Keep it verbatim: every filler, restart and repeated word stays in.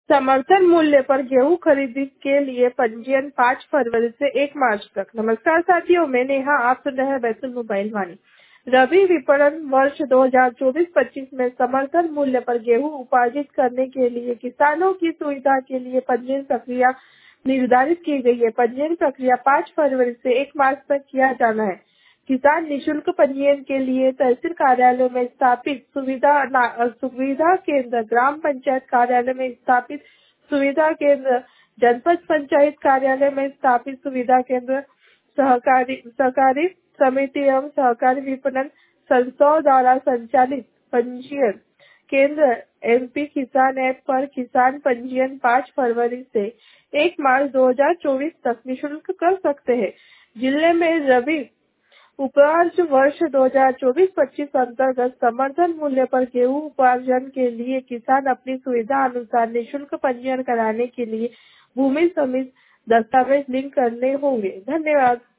समर्थन मूल्य पर गेहूं खरीदी के लिए पंजीयन पाँच फरवरी से एक मार्च तक। नमस्कार साथियों, मैं नेहा, आप सुन रहे हैं बैतूल मोबाइल वाणी। रबी विपणन वर्ष दो हज़ार चौबीस पच्चीस में समर्थन मूल्य पर गेहूं उपार्जित करने के लिए किसानों की सुविधा के लिए पंजीयन प्रक्रिया निर्धारित की गई है। पंजीयन प्रक्रिया पाँच फरवरी से एक मार्च तक किया जाना है। किसान निशुल्क पंजीयन के लिए तहसील कार्यालय में स्थापित सुविधा सुविधा केंद्र, ग्राम पंचायत कार्यालय में स्थापित सुविधा केंद्र, जनपद पंचायत कार्यालय में स्थापित सुविधा केंद्र, सहकारी सहकारी समिति एवं सहकारी विपणन संस्थाओं द्वारा संचालित पंजीयन केंद्र एमपी किसान ऐप पर किसान पंजीयन पाँच फरवरी से एक मार्च दो हज़ार चौबीस तक निःशुल्क कर सकते हैं। जिले में रबी उपार्जन वर्ष दो हज़ार चौबीस पच्चीस अंतर्गत समर्थन मूल्य पर गेहूं उपार्जन के लिए किसान अपनी सुविधा अनुसार निःशुल्क पंजीयन कराने के लिए भूमि समिति दस्तावेज लिंक करने होंगे। धन्यवाद।